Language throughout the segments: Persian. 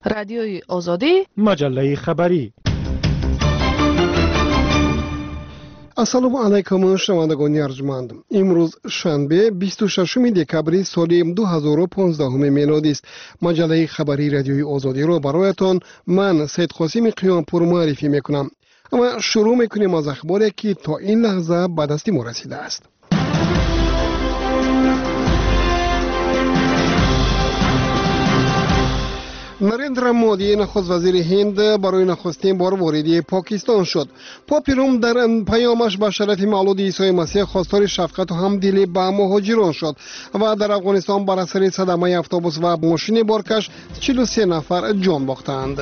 رادیوی آزادی، مجله خبری. السلام علیکم شنوندگان ارجمند. امروز شنبه 26 دکبر سال 2015 میلادی است. مجله خبری رادیوی آزادی را برایتان من سید قاسم قیامپور معرفی میکنم. اما شروع میکنیم از اخباری که تا این لحظه به دست ما رسیده است. نریندرا مودی نخست وزیر هند برای نخستین بار وارد پاکستان شد. پاپ روم در پیامش به شرف مولود عیسی مسیح خواستار شفقت و همدلی به مهاجران شد و در افغانستان بر اثر صدمه اتوبوس و ماشین بارکش 43 نفر جان باختند.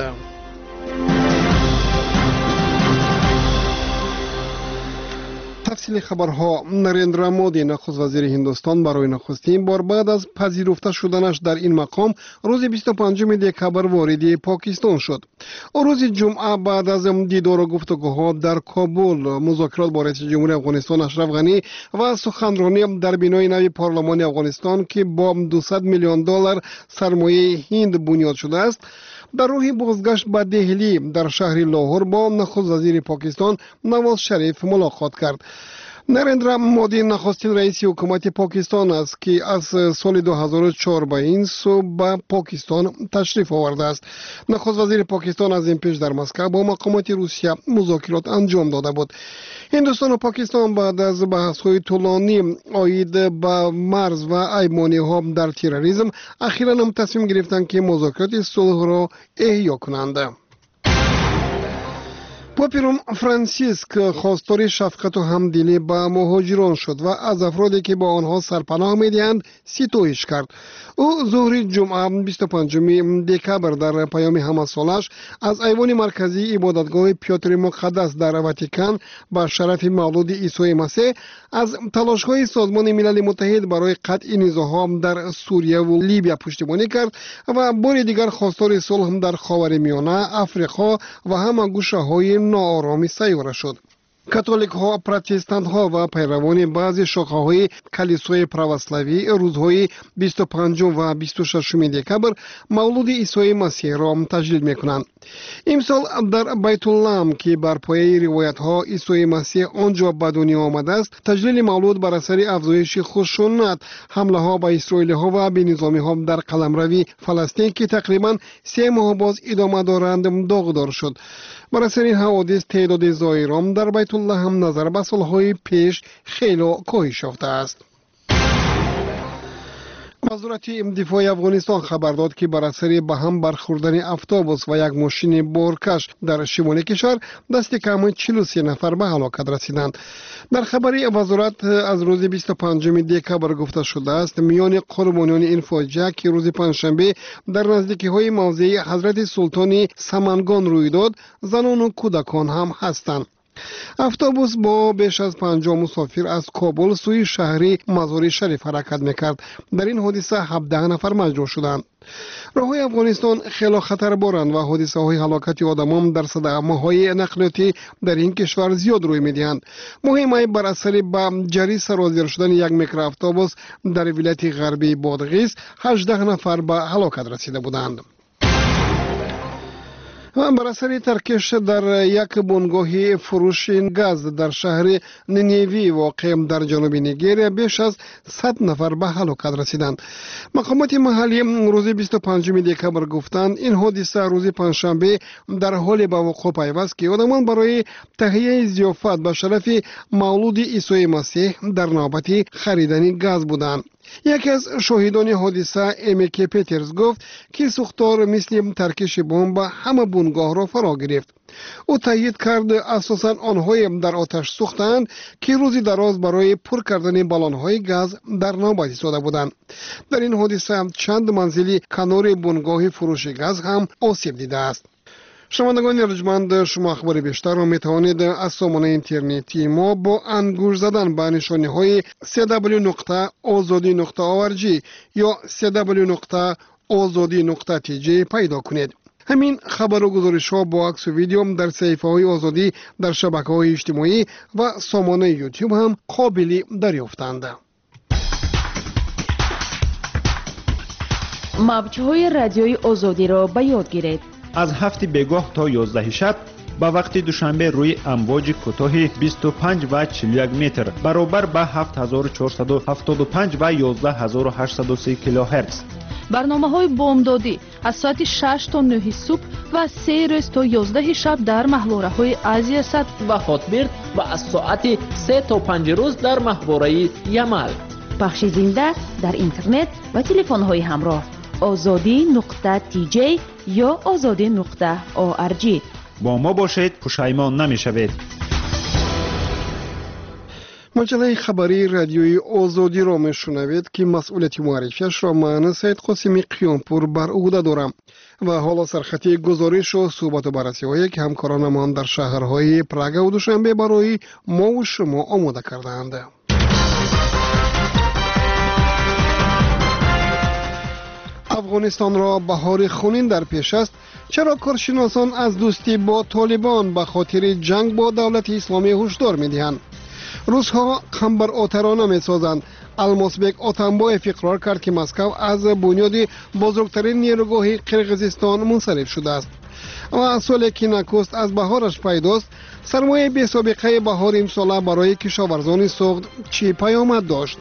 تفصیل خبرها. نریندرا مودی نخست وزیر هندوستان برای نخستین بار بعد از پذیرفته شدنش در این مقام روز 25 دکبر وارد پاکستان شد. روز جمعه بعد از دیدار و گفتگوها در کابل مذاکرات با رئیس جمهور افغانستان اشرف غنی و سخنرانی در بینای نوی پارلمان افغانستان که با 200 میلیون دلار سرمایه هند بنیاد شده است در راه بازگشت به دهلی در شهر لاهور با نخست وزیر پاکستان نواز شریف ملاقات کرد. نریندرا مودی نخستین رئیس حکومت پاکستان است که از سال 2004 به این سو به پاکستان تشریف آورده است. نخست وزیر پاکستان از این پیش در مسکو با مقامات روسیه مذاکرات انجام داده بود. هندوستان و پاکستان بعد از بحث‌های طولانی عاید به مرز و ایمانی‌ها در تروریسم اخیراً هم تصمیم گرفتند که مذاکرات صلح را احیا کنند. پاپ روم فرانسیسک خواستار شفقت و همدلی به مهاجران شد و از افرادی که با آنها سرپناه می‌دهند ستایش کرد. او ظهر جمعه 25 دکبر در پیام همه‌سالش از ایوان مرکزی عبادتگاه پیاتر مقدس در واتیکان به شرف مولود عیسی مسیح از تلاش‌های سازمان ملل متحد برای قطع نزاع‌ها در سوریه و لیبی پشتیبانی کرد و بار دیگر خواستار صلح در خاورمیانه، افریقا و همه گوشه‌های ناآرام سیاره شد. کاتولیک ها، پروتستان ها و پیروان بعضی شاخه های کلیسای پروسلاوی روزهای 25 و 26 دکبر مولود عیسی مسیح را تجلیل میکنند. امسال در بیت الله که بر پایه روایت ها عیسی مسیح آنجا به دنیا آمده است، تجلیل مولود بر اثر افزایش خشونت، حمله ها به اسرائیلی ها و به نظامی ها در قلمروی فلسطین که تقریبا 3 ماه باز ادامه دارند داغدار شد. بر اثر این حوادث تعداد زائران در بیت الله هم نظر به سالهای پیش خیلی کاهش یافته است. وزارت دفاع افغانستان خبر داد که بر اثر به هم برخوردن اتوبوس و یک ماشین بارکش در شمال کشور دست کم 43 نفر به هلاکت رسیدند. در خبری وزارت از روز 25 دکبر گفته شده است میان قربانیان این فاجعه که روز پنجشنبه در نزدیکی های موضع حضرت سلطان سمنگان روی داد زنان و کودکان هم هستند. اتوبوس با بیش از 50 مسافر از کابل سوی شهر مزار شریف حرکت میکرد. در این حادثه 17 نفر مجروح شدند. راههای افغانستان خیلی خطربارند و حادثه های هلاکت آدمان در صدمه های نقلیاتی در این کشور زیاد روی میدهند. مهمه بر اثر به جری سرازیر شدن یک میکرواتوبوس در ولایت غربی بادغیس 18 نفر به هلاکت رسیده بودند. و بر اثر ترکش در یک بنگاه فروش گاز در شهر نینیوی واقع در جنوب نیجریه بیش از 100 نفر به هلاکت رسیدند. مقامات محلی روز 25 دکبر گفتند این حادثه روز پنجشنبه در حال به وقوع پیوست که آدمان برای تهیه ضیافت به شرف مولود عیسی مسیح در نوبت خریدن گاز بودند. یکی از شاهدان حادثه امیکی پیترز گفت که سوختار مثل ترکش بمب همه بنگاه را فرا گرفت. او تایید کرد اساساً آنهای در آتش سوختند که روزی دراز برای پر کردن بالون‌های گاز در نوبت ایستاده بودند. در این حادثه چند منزلی کنار بنگاه فروش گاز هم آسیب دیده است. شنوندگان ارجمند، شما اخبار بیشتر را میتوانید از سامانه اینترنتی ما با انگشت زدن به نشانی های www.azadi.org یا www.azadi.tj پیدا کنید. همین خبر و گزارش ها با عکس و ویدیو در صفحه های آزادی در شبکه های اجتماعی و سامانه یوتیوب هم قابل دریافتند. موج‌های رادیوی آزادی را به یاد گیرید. از 7 بیگاه تا 11 شب با وقت دوشنبه روی امواج کوتاه 25 و 41 متر برابر با 7475 و 11830 کیلوهرتز. برنامه‌های بامدادی از ساعت 6 تا 9 صبح و 3 روز تا 11 شب در محوره‌های آسیا سد و خاطبرد و از ساعت 3 تا 5 روز در محوره یمل. پخش زنده در اینترنت و تلفن‌های همراه azadi.tj یا azadi.org. با ما باشید، پشیمان نمی‌شوید. مجله خبری رادیوی آزادی را میشنوید که مسئولیت معرفیش را من سید قاسمی قیامپور بر عهده دارم و حالا سرخطی گزارش و صحبت و بررسی هایی که همکارانمان در شهرهای پراگ و دوشنبه برای ما و شما آماده کردند. افغانستان را بهار خونین در پیش است. چرا کارشناسان از دوستی با طالبان به خاطر جنگ با دولت اسلامی هشدار می‌دهند؟ روس‌ها خنبر آترانه می‌سازند. الماسبک آتنبایف اقرار کرد که مسکو از بنیاد بزرگترین نیروگاه قرقیزستان منصرف شده است و سالی که نخست از بهارش پیداست، سرمایه بی سابقه بهار امساله برای کشاورزان سوخت چی پیامد داشت؟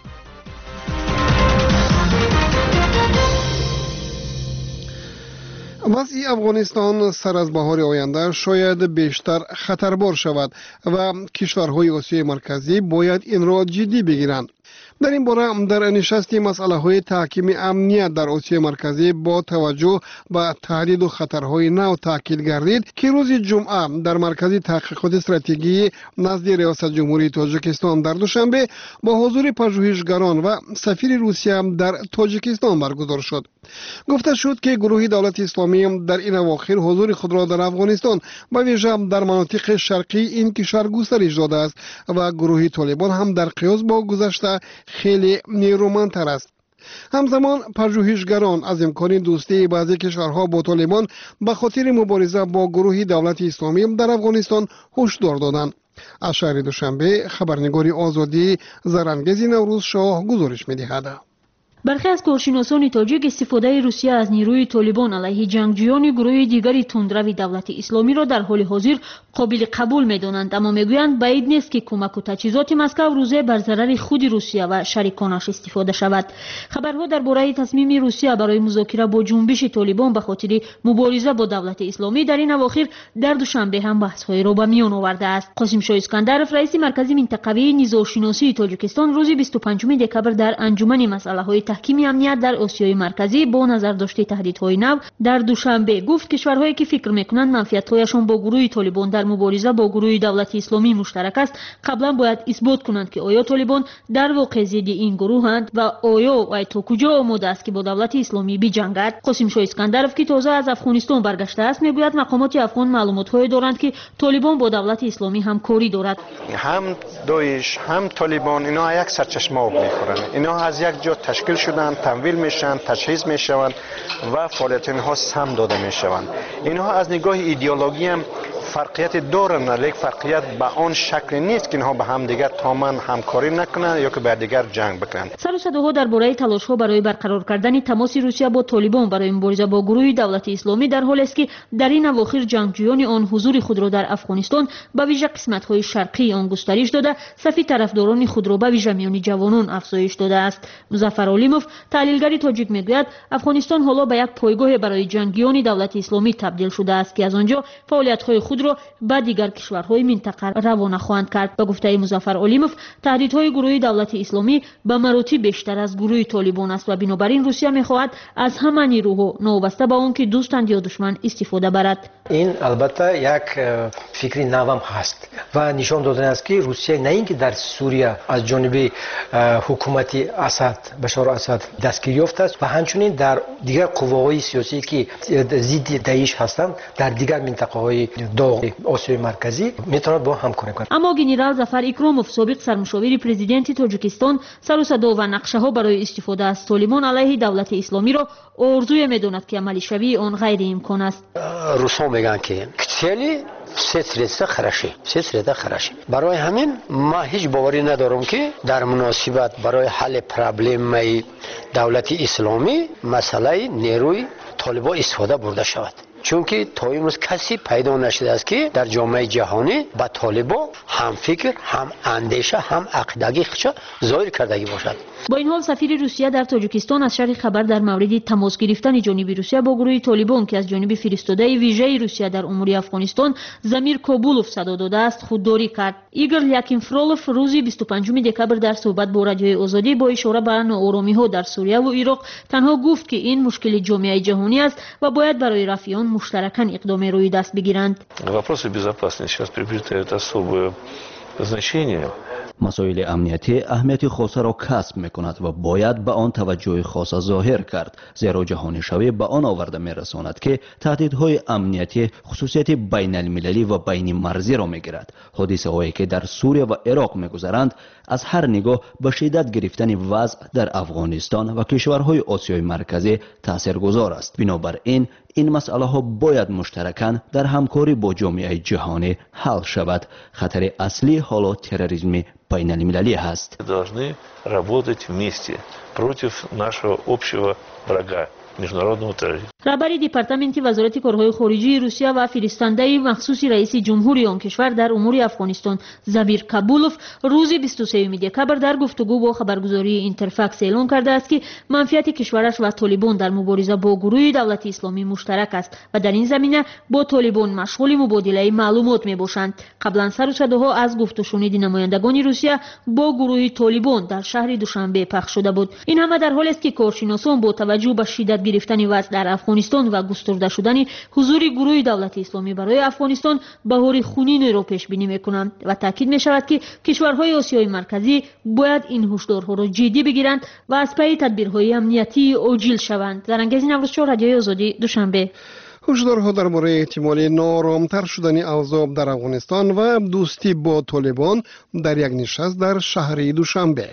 وضع افغانستان سر از بهار آینده شاید بیشتر خطربار شود و کشورهای آسیای مرکزی باید این را جدی بگیرند. در این باره در نشست مسئله های تحکیم امنیت در آسیای مرکزی با توجه به تهدید و خطرهای نو تاکید گردید که روز جمعه در مرکز تحقیقات استراتژی نزد ریاست جمهوری تاجیکستان در دوشنبه با حضور پژوهشگران و سفیر روسیه در تاجیکستان برگزار شد. گفته شد که گروه دولت اسلامی در این اواخر حضور خود را در افغانستان و ویژه در مناطق شرقی این کشور گسترش داده است و گروه طالبان هم در قیاس با گذشته خیلی نیرومندتر است. همزمان پژوهشگران از امکان دوستی بعضی کشورها با طالبان به خاطر مبارزه با گروه دولت اسلامی در افغانستان هشدار دادند. از شهر دوشنبه خبرنگار آزادی زرانگیز نوروز شاه گزارش می‌دهد. برخی از کارشناسان تاجیک استفاده روسیه از نیروی طالبان علیه جنگجویان گروه دیگری تندروی دولت اسلامی را در حال حاضر قابل قبول می‌دانند، اما میگویند بعید نیست که کمک و تجهیزات مسکو روزه بر ضرر خود روسیه و شریکانش استفاده شود. خبرها درباره تصمیم روسیه برای مذاکره با جنبش طالبان به خاطر مبارزه با دولت اسلامی در این اواخر در دوشنبه هم بحث‌های را به میان آورده است. قاسم شاه اسکندرов رئیس مرکز منطقوی نژادشناسی تاجیکستان روز 25 دکبر در انجمن مسائل تحکیم امنیت در آسیای مرکزی با نظر داشته تهدیدهای نو در دوشنبه گفت کشورهایی که فکر میکنند منفعت‌هایشان با گروه طالبان در مبارزه با گروه دولت اسلامی مشترک است قبلا باید اثبات کنند که آیا طالبان در واقع ضد این گروهند و آیا تا کجا آماده است که با دولت اسلامی بجنگد. قاسم شاه اسکندرov که تازه از افغانستان برگشته است میگوید مقامات افغان معلومات‌هایی دارند که طالبان با دولت اسلامی همکاری دارد. هم داعش هم طالبان اینا یک سرچشمه آب میخورن، اینا از یک جا تشکیل شدن، تمویل میشن، تجهیز میشوند و فعالیت اینها سهم داده میشوند. اینها از نگاه ایدئولوژی هم فرقیت دارن، ولی فرقیت به آن شکل نیست که اینها به هم دیگر تماما همکاری نکنند یا که بر دیگر جنگ بکنند. سر و صداها درباره تلاش‌ها برای برقرار کردن تماس روسیه با طالبان برای مبارزه با گروه دولت اسلامی در حالی است که در این اواخر جنگجویان آن حضور خود را در افغانستان به ویژه قسمت‌های شرقی آن گسترش داده، صف طرفداران خود را به ویژه میان جوانان افزایش داده است. مظفر علیموف تحلیلگر تاجیک میگوید افغانستان حالا به یک پایگاه برای جنگیان دولت اسلامی تبدیل شده است که از آنجا فعالیت‌های خود را به دیگر کشورهای منطقه روانه خواهند کرد. به گفته مظفر علیموف تهدیدهای گروه دولت اسلامی به مراتب بیشتر از گروه طالبان است و بنابراین روسیه می‌خواهد از همه نیروها نوبسته به آن که دوستند یا دشمن استفاده برد. این البته یک فکری نوام هست و نشان داده است که روسیه نه اینکه در سوریه از جانب حکومت اسد بشار اسد دستگیری یافته است و همچنین در دیگر قواهای سیاسی که ضد داعش هستند در دیگر منطقه‌های داغ آسیای مرکزی میتواند با همکاری کنند. اما گنرال ظفر اکراموف سابق سرمشاور پرزیدنت تاجیکستان سر و صدا و نقشه‌ها برای استفاده از طالبان علیه دولت اسلامی را آرزوی می‌داند که عملی شوی آن غیر امکان است. روس‌ها میگن که цели 3 خرشه. برای همین ما هیچ باوری ندارم که در مناسبت برای حل پرابلم دولت اسلامی مسئله نیروی طالبان استفاده برده شود. چون که تا امروز کسی پیدا نشده است که در جامعه جهانی با طالبان هم فکر، هم اندیشه، هم عقیدگی خودش ظاهر کردگی باشد. با این حال سفیر روسیه در تاجیکستان از شرح خبر در مورد تماس گرفتن جانب روسیه با گروه طالبان که از جانب فرستاده ویژه روسیه در امور افغانستان زمیر کوبولوف صدا داده است خودداری کرد. ایگور یاکینفرولوف روز 25 دکبر در صحبت با رادیوی آزادی با اشاره به ناآرامی‌ها در سوریه و عراق تنها گفت که این مشکل جامعه جهانی است و باید برای رفع آن مشترکاً اقدام روی دست بگیرند. Вопросы безопасности сейчас приобретают особое значение. مسائل امنیتی اهمیت خاص را کسب می‌کند و باید به آن توجه خاص ظاهر کرد، زیرا جهانی شوی به آن آورده می‌رساند که تهدیدهای امنیتی خصوصیت بین المللی و بین مرزی را می‌گیرد. حادثه‌هایی که در سوریه و عراق می‌گذرند از هر نگاه به شدت گرفتن وضع در افغانستان و کشورهای آسیای مرکزی تاثیرگذار است. بنابراین این مسئله ها باید مشترکاً در همکاری با جامعه جهانی حل شود. خطر اصلی حالا تروریسم بین المللی هست. Должны работать вместе против нашего общего врага. международного терроризма. رهبر دپارتمنت وزارت کارهای خارجی روسیه و فرستنده مخصوص رئیس جمهوری آن کشور در امور افغانستان زمیر کوبولوف روز 23 دکبر در گفتگو با خبرگزاری اینترفکس اعلام کرده است که منفعت کشورش و طالبان در مبارزه با گروه دولت اسلامی مشترک است و در این زمینه با طالبان مشغول مبادله معلومات میباشند. قبلا سر و صداها از گفت و شنود نمایندگان روسیه با گروه طالبان در شهر دوشنبه پخش شده بود. این همه در حالی است که کارشناسان با توجه به شدت گرفتن وضع در افغانستان و گسترده شدن حضور گروه دولت اسلامی برای افغانستان بهار خونین را پیش بینی میکنند و تاکید می شود که کشورهای آسیای مرکزی باید این هشدارها را جدی بگیرند و از پی تدبیرهای امنیتی عاجل شوند. زرنگز نوروزچور، رادیوی آزادی، دوشنبه. هشدارها درباره احتمال نارامتر شدن اوضاع در افغانستان و دوستی با طالبان در یک نشست در شهر دوشنبه.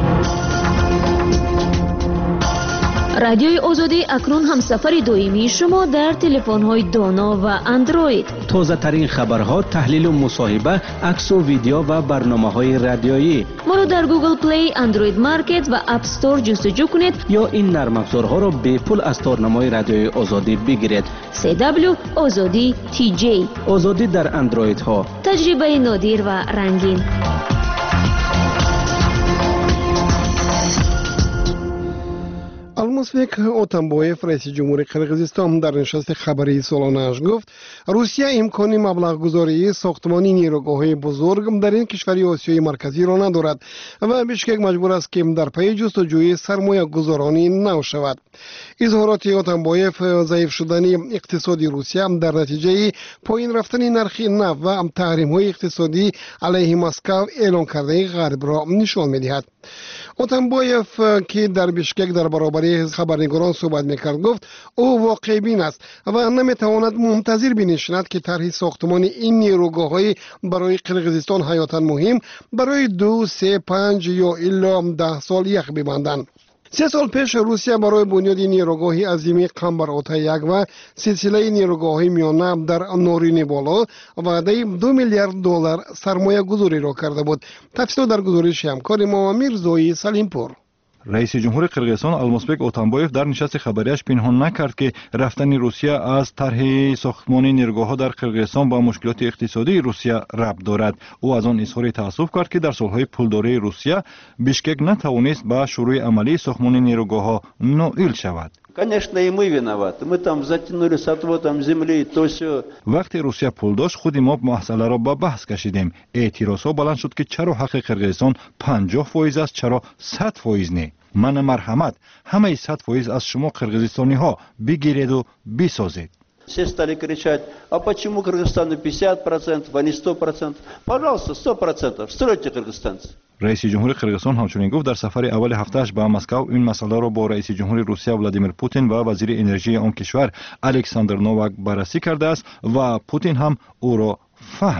رادیوی آزادی اکنون همسفر دائمی شما در تلفن‌های دانا و اندروید. تازه ترین خبرها، تحلیل و مصاحبه، عکس و ویدیو و برنامه‌های رادیویی. ما را در گوگل پلی، اندروید مارکت و اپ استور جستجو کنید یا این نرم افزارها را به پول از تارنمای رادیوی آزادی بگیرید. CW آزادی TJ. آزادی در اندروید ها. تجربه نادر و رنگین. المسبک اوتنبویف رئیس جمهوری قرقیزستان در نشست خبری سالانه‌اش گفت روسیه امکان مبلغ گذاری ساختمانی نیروگاه‌های بزرگ در این کشور آسیای مرکزی را ندارد و بیشکک مجبور است که در پی جستجوی سرمایه گذارانی نو شود. اظهارات اوتنبویف ضعیف شدن اقتصادی روسیه در نتیجه پایین رفتن نرخ نفت و تحریم‌های اقتصادی علیه مسکو اعلان کرده غرب را نشان می‌دهد. اوتنبویف که در بیشکک در برابر خبرنگاران صحبت میکرد گفت او واقع بین است و نمیتواند منتظر بنشیند که طرح ساختمان این نیروگاه‌های برای قرقیزستان حیاتاً مهم برای 2، 3، 5 یا الا 10 سال یخ ببندند. 3 سال پیش روسیه برای بنیاد نیروگاهی عظیمی قمبرآتا 1 و سلسله نیروگاه‌های میانه در نورین بالا وعده 2 میلیارد دلار سرمایه گذاری را کرده بود. تفصیل در گزارش همکار ما میرزایی سلیمپور. رئیس جمهور قرقیزستان المسبک اوتنبویف در نشست خبریش پنهان نکرد که رفتن روسیه از طرح ساختمان نیروگاه‌ها در قرقیزستان با مشکلات اقتصادی روسیه ربط دارد. او از آن اظهار تأسف کرد که در سالهای پولداری روسیه بیشکک نتوانست به شروع عملی ساختمان نیروگاه‌ها نائل شود. Конечно, и мы виноваты. Мы там затянули с отводом земли, то все. وقتی روسیه پول داشت خود ما مسئله را به بحث کشیدیم. اعتراضها بلند شد که چرا حق قرقیزستان 50% است، چرا 100% نه. من مرحمت همه 100% از شما قرقیزستانی ها بگیرید و بسازید. Все стали кричать: а почему Кыргызстану 50%, а не 100%? Пожалуйста, 100%. Стройте, кыргызстанцы. رئیس جمهور قرقیزستان همچنین گفت در سفر اول هفتهش به مسکو این مسئله را با رئیس جمهور روسیه ولادیمیر پوتین و وزیر انرژی آن کشور الکساندر نوواک بررسی کرده است و پوتین هم او را فهمید.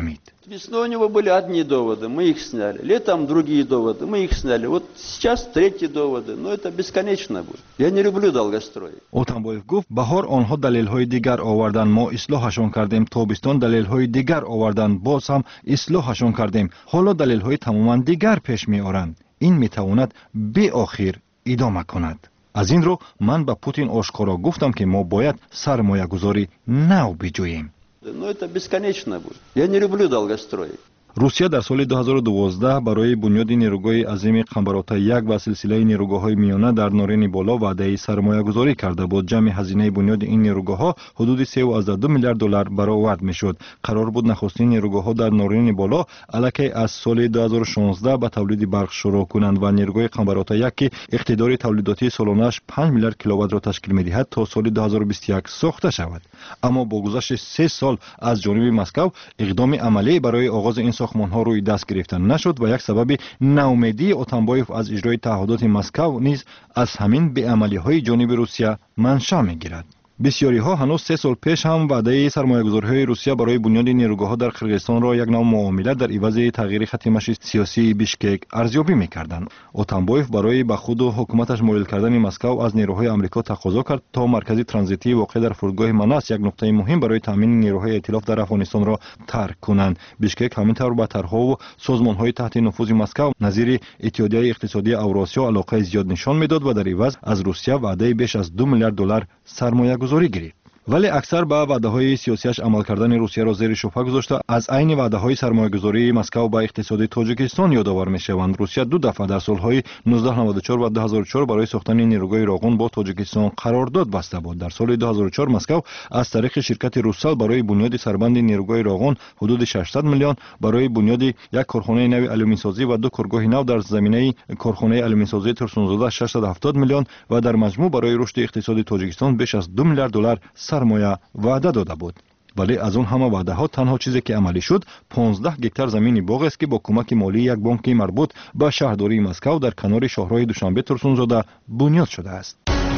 Весной у него были одни доводы, мы их сняли. Летом другие доводы, мы их сняли. Вот сейчас третьи доводы, но это бесконечно будет. Я не люблю долгострой. Отамбоев гуфт баҳор онҳо далелҳои дигар овардан, мо ислоҳашон кардем, тобистон далелҳои дигар овардан, боз ҳам ислоҳашон кардем. ҳоло далелҳои тамоман дигар пеш меоранд. ин метавонад беохир идома кунад. аз ин ро ман ба Путин ошкоро гуфтам ки мо бояд сармоягузорӣ нав биҷӯем. Но это бесконечно будет. Я не люблю долгострой. русия дар соли 2012 барои бунёди нерӯгоҳи азими Қамбарота-1 ва силсилаи нерӯгоҳҳои миёна дар Норени боло ваъдаи сармоягузорӣ карда буд. ҷамъи ҳазинаи бунёди ин нерӯгоҳҳо ҳудуди 3,2 миллиард доллар баровард мешуд. қарор буд нахустин нерӯгоҳҳо дар Норени боло аллакай аз соли 2016 ба тавлиди барқ шурӯъ кунанд ва нерӯгоҳи Қамбарота-1 ки иқтидори тавлидотии солонааш 5 миллиард киловаттро ташкил медиҳад то соли 2021 сохта шавад. аммо бо гузашти 3 сол аз ҷониби Москав иқдоми амалӣ барои оғози ин сохмонҳо рӯи даст гирифта нашуд ва як сабаби наумедии Отамбоев аз иҷрои таъҳудоти Москав низ аз ҳамин беамалиҳои ҷониби Русия маншаъ мегирад. бисёриҳо ҳанӯз 3 сол пеш ҳам ваъдаи сармоягузориҳои Русия барои бунёди нерӯгоҳҳо дар Қирғизистонро як нав муомила дар ивази тағйири хатти маши сиёсии Бишкек арзёбӣ мекарданд. Отамбоев барои ба худу ҳукуматаш моил кардани Москав аз нерӯҳои амрико тақозо кард то маркази транзитии воқеъ дар фурудгоҳи Манас, як нуқтаи муҳим барои таъмини нерӯҳои эътилоф дар Афғонистонро тарк кунанд. Бишкек ҳамин тавр ба тарҳову созмонҳои таҳти нуфузи Москав назири Иттиҳодияи иқтисодии Авросиё алоқаи зиёд нишон медод ва дар иваз аз Русия ваъдаи беш аз 2 миллиард доллар сармоягузорӣ гирифт. вале аксар ба ваъдаҳои сиёсиаш амал кардани Русияро зери шубҳа гузошта аз айни ваъдаҳои сармоягузории Москав ба иқтисоди Тоҷикистон ёдовар мешаванд. Русия ду дафъа дар солҳои 1994 ва 2004 барои сохтани нерӯгоҳи Роғун бо Тоҷикистон қарордод баста буд. дар соли 2004 Москав аз тариқи ширкати Руссал барои бунёди сарбанди нерӯгоҳи Роғун ҳудуди 600 миллион, барои бунёди як корхонаи нави алюминсозӣ ва ду коргоҳи нав дар заминаи корхонаи алюминсозии Турсунзода 670 миллион ва дар маҷмӯъ барои рушди иқтисоди Тоҷикистон беш аз 2 миллиард доллар сармоя ваъда дода буд. вале аз он ҳама ваъдаҳо танҳо чизе ки амалӣ шуд 15 гектар замини боғест ки бо кӯмаки молии як бонки марбут ба шаҳрдории Москав дар канори шоҳроҳи Душанбе Турсунзода бунёд шудааст.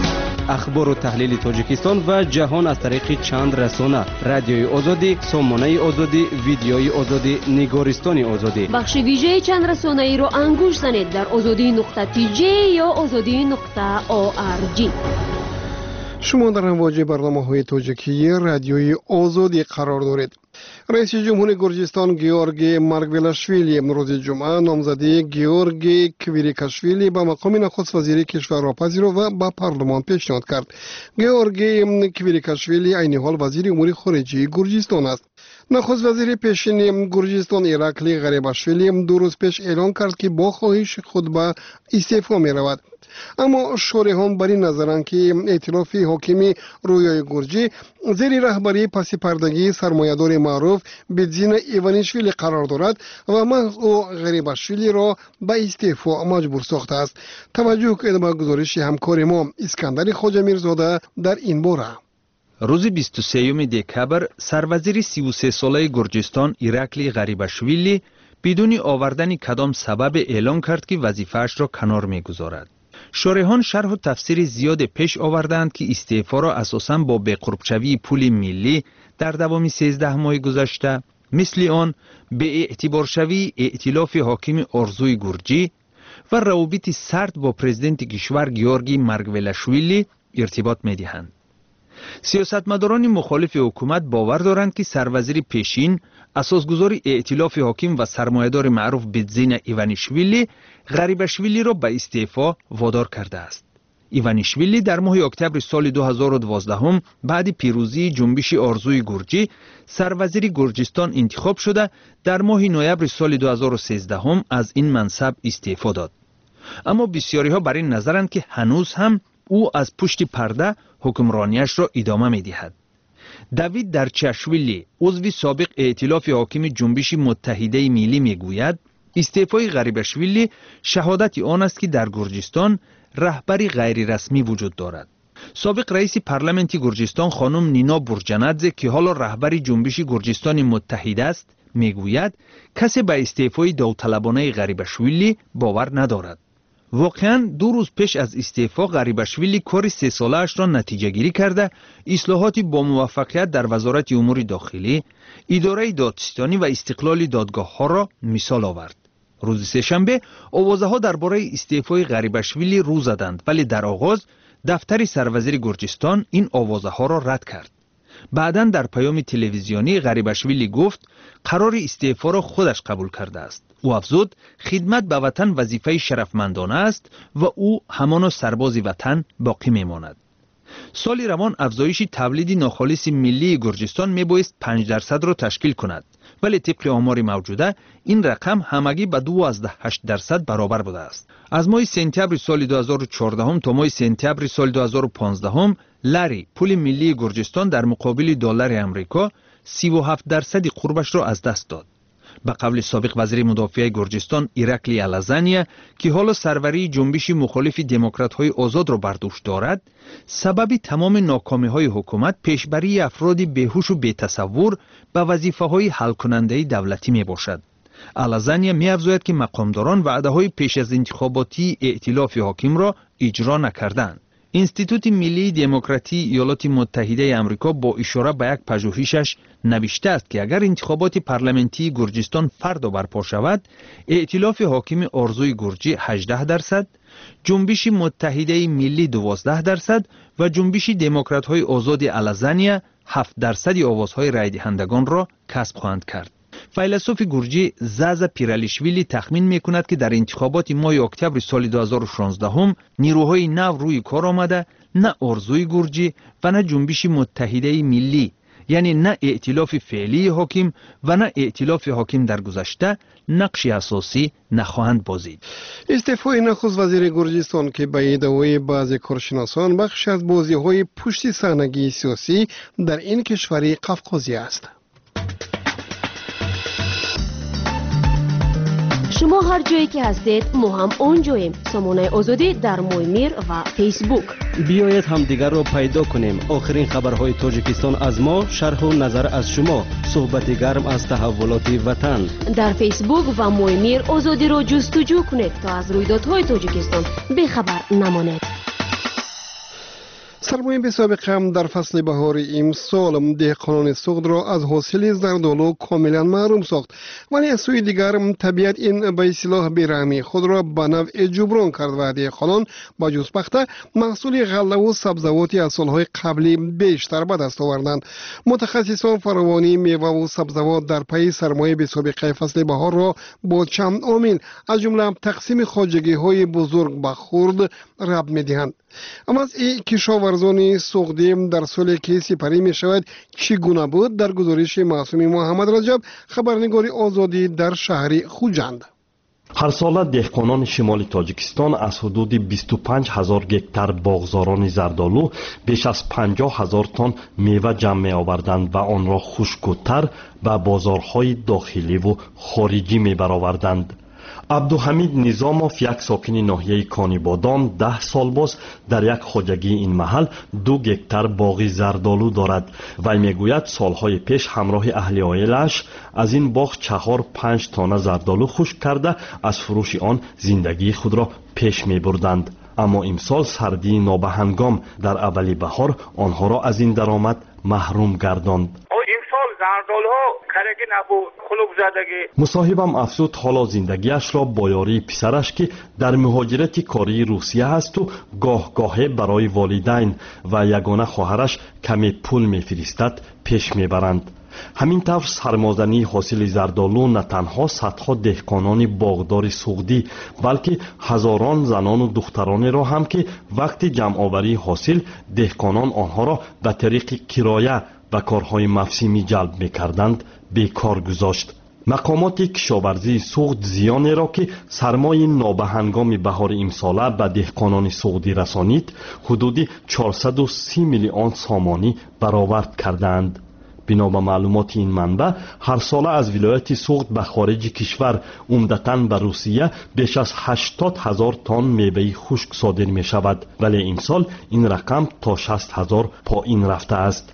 ахбору таҳлили Тоҷикистон ва ҷаҳон аз тариқи чанд расона: радиои озодӣ, сомонаи озодӣ, видеои озодӣ, нигористони озодӣ. бахши вижеи чанд расонаиро ангуш занед дар озодӣ.tj ё озодӣ.org. шумо дар амвоҷи барномаҳои тоҷикии радиои озодӣ қарор доред. раиси ҷумҳури Гурҷистон Георгий Маргвелашвили рӯзи ҷумъа номзадии Георгий Квирикашвили ба мақоми нахуст-вазири кишварро пазиров ва ба парлумон пешниҳод кард. Георгий Квирикашвили айни ҳол вазири умури хориҷии Гурҷистон аст. нахуст-вазири пешини Гурҷистон Иракли Ғарибашвили 2 рӯз пеш эълон кард ки бо хоҳиши худ ба истеъфо меравад. аммо шориҳон бар ин назаранд ки эътилофи ҳокими рӯёи гурҷӣ зери раҳбарии пасипардагии сармоядори маъруф Бидзина Иванишвили қарор дорад ва маҳз ӯ Ғарибашвилиро ба истеъфо маҷбур сохтааст. таваҷҷӯҳ кунед ба гузориши ҳамкори мо Искандари Хоҷамирзода дар ин бора. рӯзи 23 декабр сарвазири 33-солаи Гурҷистон Иракли Ғарибашвили бидуни овардани кадом сабабе эълон кард ки вазифаашро канор мегузорад. шориҳон шарҳу тафсири зиёде пеш оварданд ки истеъфоро асосан бо беқурбшавии пули миллӣ дар давоми 13 моҳи гузашта, мисли он беэътиборшавии эътилофи ҳокими Орзуи Гурҷӣ ва равобити сард бо президенти кишвар Георгий Маргвелашвили иртибот медиҳанд. сиёсатмадорони мухолифи ҳукумат бовар доранд ки сарвазири пешин асосгузори эътилофи ҳоким ва сармоядори маъруф Бидзина Иванишвили Ғарибашвилиро ба истеъфо водор кардааст. Иванишвили дар моҳи октябри соли 2012 баъди пирӯзии ҷунбиши Орзуи Гурҷӣ сарвазири Гурҷистон интихоб шуда дар моҳи ноябри соли 2013 аз ин мансаб истеъфо дод. аммо бисёриҳо бар ин назаранд ки ҳанӯз ҳам ӯ аз пушти парда ҳукмронияшро идома медиҳад. давид Дарчашвили узви собиқ эътилофи ҳокими ҷунбиши Муттаҳидаи Миллӣ мегӯяд истеъфои Ғарибашвили шаҳодати он аст ки дар Гурҷистон раҳбари ғайрирасмӣ вуҷуд дорад. собиқ раиси парламенти Гурҷистон хонум Нино Бурҷанадзе ки ҳоло раҳбари ҷунбиши Гурҷистони Муттаҳида аст мегӯяд касе ба истеъфои довталабонаи Ғарибашвили бовар надорад. واقعاً 2 روز پیش از استعفا غریبشویلی کار 3 ساله‌اش را نتیجه گیری کرده اصلاحاتی با موفقیت در وزارت امور داخلی، اداره دادستانی و استقلال دادگاه‌ها را مثال آورد. روز سه‌شنبه آوازه‌ها درباره استعفای غریبشویلی رو زدند، ولی در آغاز دفتر سروزیر گرجستان این آوازه‌ها را رد کرد. بعداً در پیام تلویزیونی غریبشویلی گفت قرار استعفا را خودش قبول کرده است. او افزود خدمت به وطن وظیفه شرفمندانه است و او همان سرباز وطن باقی میماند. سال روان افزایش تولید ناخالص ملی گرجستان میبایست 5% را تشکیل کند، ولی طبق آمار موجوده این رقم همگی به 2.8% برابر بوده است. از ماه سپتامبر سال 2014 تا ماه سپتامبر سال 2015 لری پول ملی گرجستان در مقابل دلار امریکا 37% قربش را از دست داد. به قول سابق وزیر مدافع گرجستان ایرکلی الازانیا که حالا سروری جنبش مخالف دموکرات‌های آزاد را بر دوش دارد، سبب تمام ناکامی‌های حکومت پیشبری افراد بیهوش و بی‌تصور به وظیفه‌های حل کننده دولتی میباشد. الازانیا می‌افزاید که مقامداران وعده‌های پیش از انتخاباتی ائتلاف حاکم را اجرا نکردند. انستیتوت ملی دموکراسی ایالات متحده آمریکا با اشاره به یک پژوهشش نوشته است که اگر انتخابات پارلمانتی گرجستان فردا برپا شود، ائتلاف حاکم آرزوی گرجی 18%، جنبش متحده ملی 12% و جنبش دموکرات‌های آزاد الازانیا 7% آوازهای رای دهندگان را کسب خواهند کرد. فیلسوف گرجی زازا پیرالیشویلی تخمین میکند که در انتخابات ماه اکتبر سال 2016 نیروهای نو روی کار آمده، نه آرزوی گرجی و نه جنبش متحده ملی، یعنی نه ائتلاف فعلی حاکم و نه ائتلاف حاکم در گذشته نقش اساسی نخواهند بازید. استعفای نخست وزیر گرجستان که به ادعای بعضی کارشناسان بخش از بازی‌های پشت صحنگی سیاسی در این کشور قفقازی است. شما هر جایی که هستید ما هم اونجاییم. سامانه آزادی در مویمیر و فیسبوک. بیایید همدیگر را پیدا کنیم. آخرین خبرهای تاجیکستان از ما، شرح و نظر از شما، صحبت گرم از تحولات وطن. در فیسبوک و مویمیر آزادی را جستجو کنید تا از رویدادهای تاجیکستان بخبر نمانید. سرمایه به سابقه در فصل بهار امسال دهقانان سغد را از حاصل زردآلو کاملا محروم ساخت، ولی از سوی دیگر طبیعت این به اصطلاح بیرحمی خود را به نوع جبران کرد و دهقانان با جز پخته محصول غله و سبزواتی از سالهای قبلی بیشتر به دست آوردند. متخصصان فراوانی میوه و سبزوات در پی سرمایه به سابقه فصل بهار را با چند عامل از جمله تقسیم خواجگی های بزرگ به خرد ربط می‌دهند. اما از این کشاورزان سغدی در سالی که سپری می شود چگونه بود؟ در گزارش معصوم محمد رجب، خبرنگار آزادی در شهر خوجند. هر سال دهقانان شمال تاجیکستان از حدود 25,000 گکتار باغزاران زردآلو بیش از 50,000 تن میوه جمع می آوردند و آن را خشک و تر به بازارهای داخلی و خارجی می برآوردند. عبدالحمید نظاموف، یک ساکن ناحیه کانیبادان، 10 سال باز در یک خواجگی این محل 2 گکتار باغ زردآلو دارد. وی میگوید سالهای پیش همراه اهل عائله‌اش از این باغ 4-5 تانه زردآلو خشک کرده از فروش آن زندگی خود را پیش می بردند. اما امسال سردی نابهنگام در اولی بهار آنها را از این درآمد محروم گرداند. مصاحبم افزود حالا زندگیش را با یاری پسرش که در مهاجرت کاری روسیه است و گاه برای والدین و یگانه خواهرش کمی پول میفرستد پیش میبرند. همین طور سرمازنی حاصل زردآلو نه تنها صدها دهقانان باغدار سغدی بلکه هزاران زنان و دختران را هم که وقتی جمع آوری حاصل دهقانان آنها را به طریق کرایه و کارهای موسمی جلب می‌کردند بیکار گذاشت. مقامات کشاورزی سغد زیانی را که سرمای نابهنگام بهار امساله به دهقانان سغدی رسانید حدود 430 میلیون سامانی برآورد کردند. بنا به معلومات این منبع هر ساله از ولایت سغد به خارج کشور عمدتاً به روسیه بیش از 80,000 تن میوه خشک صادر می شود، ولی امسال این رقم تا 60,000 پایین رفته است.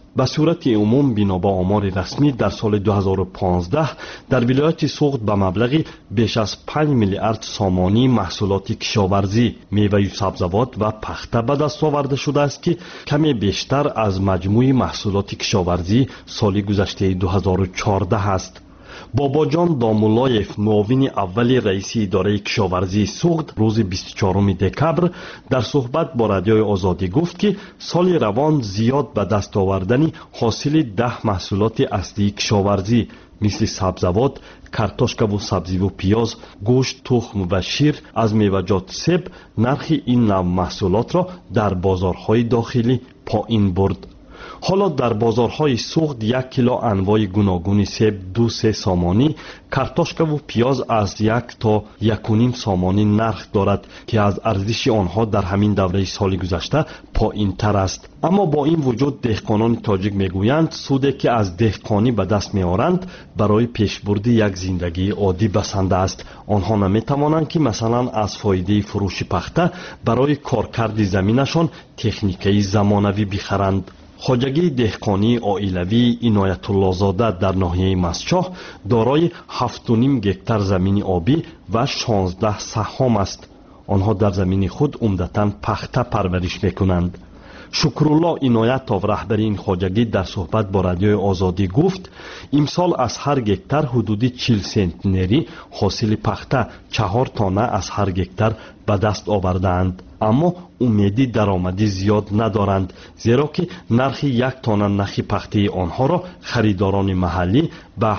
به صورت عموم بنا به آمار رسمی در سال 2015 در ولایت سوخت به مبلغ بیش از 5 میلیارد سامانی محصولات کشاورزی، میوه و سبزیجات و پخته به دست آورده شده است که کمی بیشتر از مجموع محصولات کشاورزی سال گذشته 2014 است. باباجان دامولایف، معاون اول رئیس اداره کشاورزی سوخت، روز 24 دکبر در صحبت با رادیوی آزادی گفت که سال روان زیاد به دست آوردن حاصل 10 محصولات اصلی کشاورزی مثل سبزیجات، کارتوشکا و سبزی و پیاز، گوشت، تخم و شیر از میوه‌جات سیب نرخ این نوع محصولات را در بازارهای داخلی پایین برد. حالا در بازارهای سوخت 1 کیلو انواع گوناگون سیب 2-3 سامانی، کارتوشکا و پیاز از 1 تا 1.5 سامانی نرخ دارد که از ارزش آنها در همین دوره سال گذشته پایین تر است. اما با این وجود دهقانان تاجیک میگویند سودی که از دهقانی به دست میآورند برای پیشبرد یک زندگی عادی بسنده است. آنها نمیتوانند که مثلا از فایده فروش پخته برای کارکرد زمینشان تکنیکی زمانوی بخرند. خواجگی دهقانی عائلوی عنایت الله زاده در ناحیه مسچاه دارای 7.5 گکتار زمین آبی و 16 سهام است. آنها در زمین خود عمدتاً پخته پرورش میکنند. شکرالله عنایتов رهبر این خواجگی در صحبت با رادیوی آزادی گفت امسال از هر گکتار حدود 40 سنتنری حاصل پخته 4 تانه از هر گکتار به دست آوردند. اما امیدی درآمدی زیاد ندارند زیرا که نرخ 1 تانه نخ پخته آنها را خریداران محلی به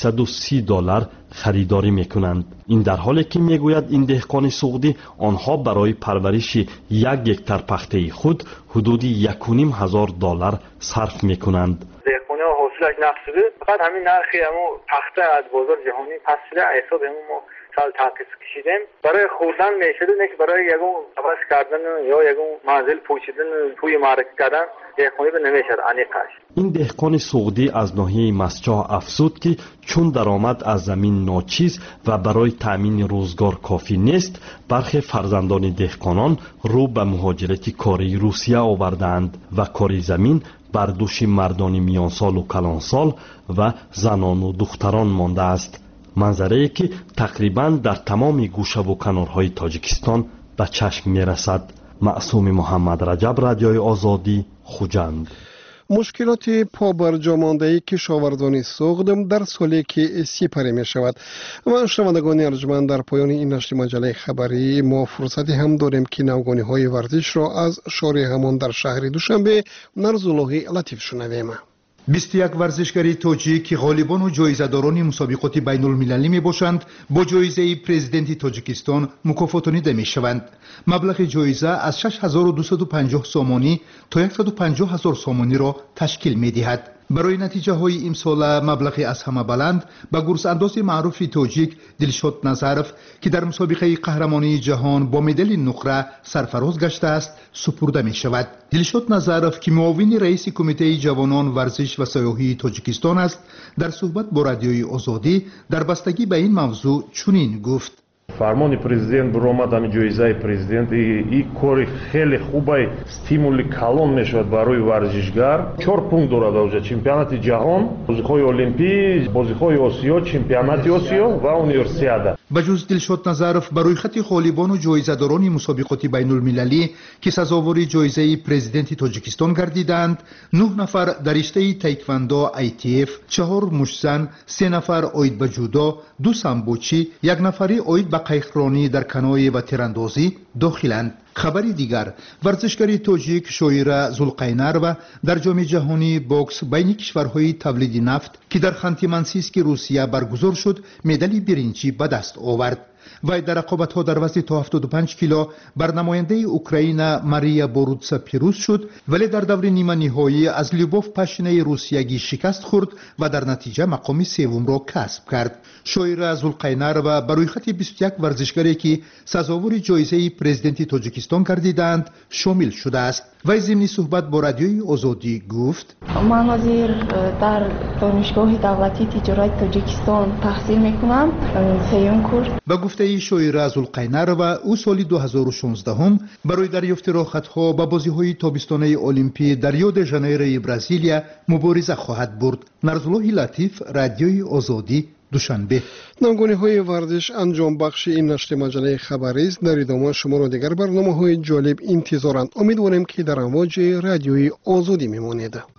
$830 خریداری میکنند. این در حالی که میگوید این دهقان سعودی آنها برای پرورش 1 گکتار پخته خود حدود $1,500 صرف میکنند. دهقانی ها حاصلش نقص شده، فقط همین نرخی همون پخته از بازار جهانی پس شده، حساب همون ما سال تاکس کشیدیم برای خوردن میشده، نه که برای یگون عوض کردن یا یگون منزل پوشیدن توی معرکه کردن دهقانی به نمیشد انیقش. این دهقان سعودی از ناحیه مسچاه افزود که چون درآمد از زمین ناچیز و برای تامین روزگار کافی نیست، برخی فرزندان دهقانان رو به مهاجرت کاری روسیه آوردند و کاری زمین بر دوش مردان میانسال و کلانسال و زنان و دختران مانده است. منظره‌ای که تقریباً در تمام گوشه و کنارهای تاجیکستان به چشم می‌رسد. معصوم محمد رجب، رادیوی آزادی، خوجند. مشکلات پابرجا مانده کشاورزان سوخت در سالی که سپری می شود و شنوندگان ارجمند در پایان این نشر مجله خبری ما فرصتی هم داریم که نوگانی های ورزش را از شارع همان در شهر دوشنبه نرزالله لطیف شنویم. 21 ورزشکاری تاجیک که غالبان و جایزه‌داران مسابقات بین‌المللی میباشند با جایزه پرزیدنت تاجیکستان مکافاتانیده میشوند. مبلغ جایزه از 6250 سامانی تا 150000 سامانی را تشکیل میدهد. برای نتیجه های امسال مبلغ از همه بلند به گرز انداز معروف تاجیک دلشاد نظرف که در مسابقه قهرمانی جهان با مدال نقره سرفراز گشته است سپرده می شود. دلشاد نظرف که معاون رئیس کمیته جوانان ورزش و سیاحی تاجیکستان است در صحبت با رادیوی آزادی در بستگی به این موضوع چنین گفت: فرمان президент برآمد همین جایزه президент این کاری خیلی خوبه، стимули کلان میشود برای ورزشگر. 4 پونکت دارد اونجا: چمپیونات جهان، بازی‌های المپی، بازی‌های آسیا، چمپیونات آسیا و اونیورسیادا. بجز دلشاد نظرف برای خط غالبان و جایزه‌داران مسابقات بین‌المللی که سزاوار جایزه پرزیدنت تاجیکستان گردیدند 9 نفر در رشته تایکواندو ITF، 4 مشزن، 3 نفر اوید به جودو، 2 سامبوچی، 1 نفری اوید به قایقرانی در کنوی و تیراندازی داخلند. خبری دیگر: ورزشکاری تاجیک شویرا زولقینرو در جام جهانی بوکس بین کشورهای تولید نفت که در خانتی منسیسک روسیه برگزار شد مدال برنجی به دست آورد. وی در رقابت‌ها در وزن تا 75 کیلو بر نماینده اوکراین ماریا بوروتسا پیروز شد، ولی در دور نیمه نهایی از لیوبوف پاشینه روسیایی شکست خورد و در نتیجه مقام سوم را کسب کرد. شویرا زولقینرو برای خط 21 ورزشکاری که سزاوار جایزه پرزیدنت تاجیکستان گردیدند شامل شده است. وی ضمن صحبت با رادیوی آزادی گفت: من حاضر در دانشگاه دولتی تجارت تاجیکستان تحصیل میکنم، سیوم کورس. با گفته شویره ذوالقینر و او سال 2016 برای دریافت راحت‌ها به بازی‌های تابستانه المپی در ریو د ژانیرو برزیلیا مبارزه خواهد برد. نرزالله لطیف، رادیوی آزادی، دوشنبه. نامگونی‌های ورزش انجام بخش این نشر مجله خبری است. در ادامه شما را دیگر برنامه‌های جالب انتظارند. امیدواریم که در امواج رادیوی آزادی میمانید.